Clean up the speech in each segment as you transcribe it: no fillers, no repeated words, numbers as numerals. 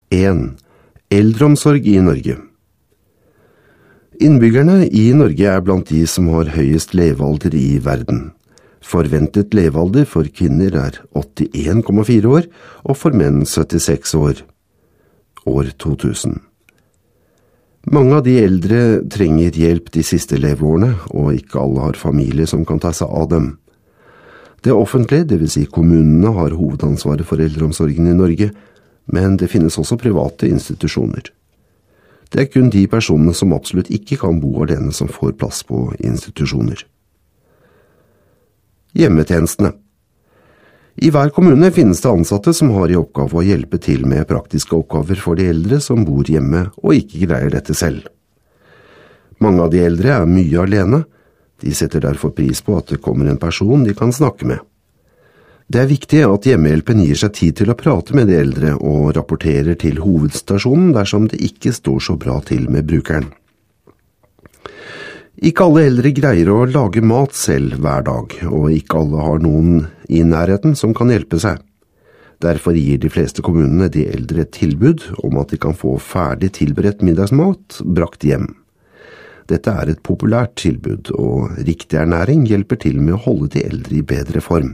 1. Eldreomsorg i Norge. Innbyggerne i Norge blant de som har høyest levealder i verden. Forventet levealder for kvinner 81,4 år, og for menn 76 år. År 2000. Mange av de eldre trenger hjelp de siste leveårene, og ikke alle har familie som kan ta seg av dem. Det offentlige, det vil si kommunene, har hovedansvaret for eldreomsorgen i Norge, men det finnes også private institusjoner. Det kun de personene som absolutt ikke kan bo alene som får plass på institusjoner. Hjemmetjenestene. I hver kommune finnes det ansatte som har i oppgave å hjelpe til med praktiske oppgaver for de eldre som bor hjemme og ikke greier dette selv. Mange av de eldre mye alene. De setter derfor pris på at det kommer en person de kan snakke med. Det viktig at hjemmehjelpen gir seg tid til å prate med de eldre og rapporterer til hovedstasjonen dersom det ikke står så bra til med brukeren. Ikke alle eldre greier å lage mat selv hver dag, og ikke alle har noen i nærheten som kan hjelpe seg. Derfor gir de fleste kommunene de eldre et tilbud om at de kan få ferdig tilberedt middagsmat brakt hjem. Dette et populært tilbud, og riktig ernæring hjelper til med å holde de eldre i bedre form.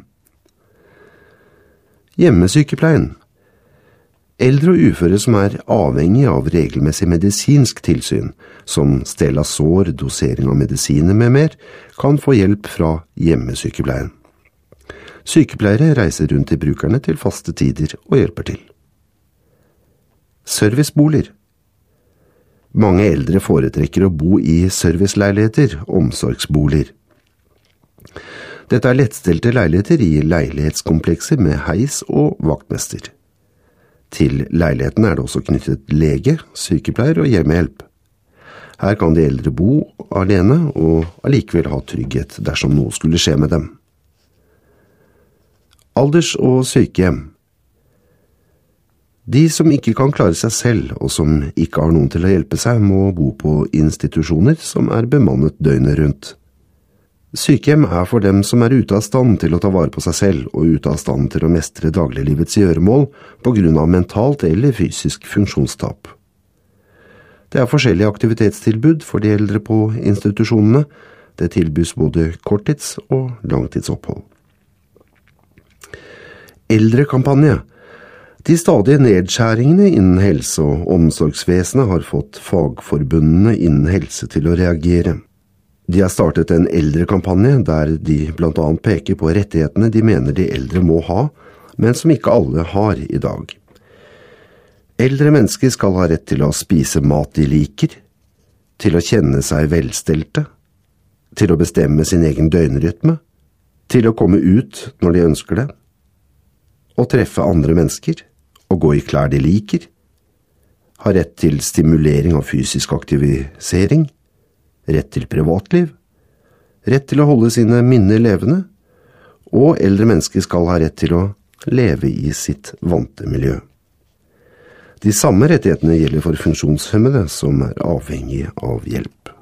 Hjemmesykepleien. Eldre og uføre som avhengig av regelmessig medisinsk tilsyn, som stell av sår, dosering av medisiner med mer, kan få hjelp fra hjemmesykepleien. Sykepleiere reiser rundt til brukerne til faste tider og hjelper til. Serviceboliger. Mange eldre foretrekker å bo i serviceleiligheter, omsorgsboliger. Dette lettstelte leiligheter i leilighetskomplekser med heis og vaktmester. Til leiligheten det også knyttet lege, sykepleier og hjemmehjelp. Her kan de eldre bo alene og allikevel ha trygghet dersom noe skulle skje med dem. Alders- og sykehjem. De som ikke kan klare seg selv, og som ikke har noen til å hjelpe seg, må bo på institusjoner som bemannet døgnet rundt. Sykehjem for dem som ute av stand til å ta vare på seg selv, og ute av stand til å mestre dagliglivets gjøremål på grunn av mentalt eller fysisk funksjonstap. Det forskjellige aktivitetstilbud for de eldre på institusjonene. Det tilbys både korttids- og langtidsopphold. Eldrekampanje. De stadige nedskjæringene innen helse- og omsorgsvesenet har fått fagforbundene innen helse til å reagere. De har startet en eldrekampanje der de blant annet peker på rettighetene de mener de eldre må ha, men som ikke alle har i dag. Eldre mennesker skal ha rett til å spise mat de liker, til å kjenne seg velstelte, til å bestemme sin egen døgnrytme, til å komme ut når de ønsker det, å treffe andre mennesker, å gå i klær de liker, ha rett til stimulering av fysisk aktivisering, rett til privatliv, rett til å holde sine minner levende, og eldre mennesker skal ha rett til å leve i sitt vante miljø. De samme rettighetene gjelder for funksjonshemmede som avhengige av hjelp.